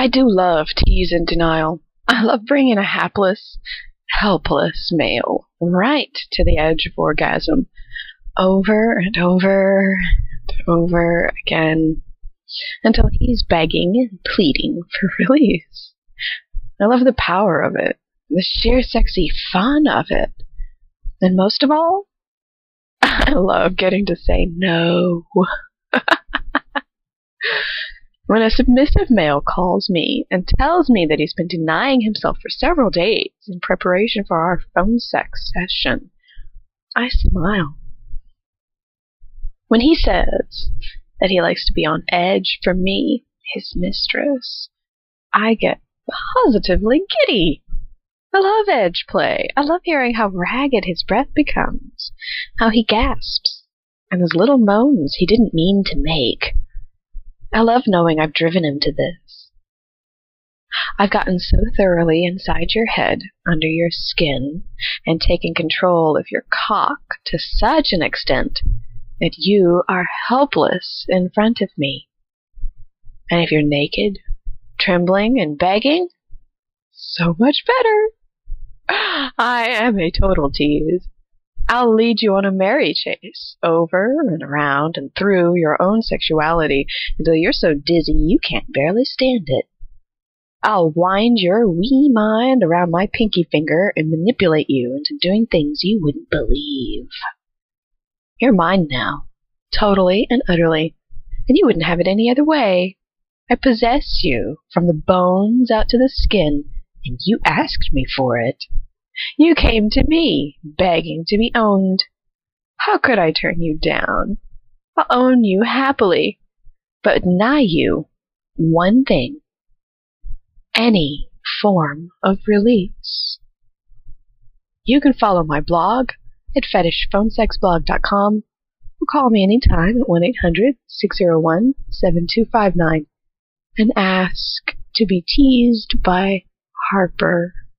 I do love tease and denial. I love bringing a hapless, helpless male right to the edge of orgasm, over and over and over again, until he's begging and pleading for release. I love the power of it, the sheer sexy fun of it. And most of all, I love getting to say no. When a submissive male calls me and tells me that he's been denying himself for several days in preparation for our phone sex session, I smile. When he says that he likes to be on edge for me, his mistress, I get positively giddy. I love edge play. I love hearing how ragged his breath becomes, how he gasps, and his little moans he didn't mean to make. I love knowing I've driven him to this. I've gotten so thoroughly inside your head, under your skin, and taken control of your cock to such an extent that you are helpless in front of me. And if you're naked, trembling, and begging, so much better. I am a total tease. I'll lead you on a merry chase, over and around and through your own sexuality until you're so dizzy you can't barely stand it. I'll wind your wee mind around my pinky finger and manipulate you into doing things you wouldn't believe. You're mine now, totally and utterly, and you wouldn't have it any other way. I possess you from the bones out to the skin, and you asked me for it. You came to me, begging to be owned. How could I turn you down? I'll own you happily, but deny you one thing: any form of release. You can follow my blog at fetishphonesexblog.com or call me anytime at 1-800-601-7259 and ask to be teased by Harper.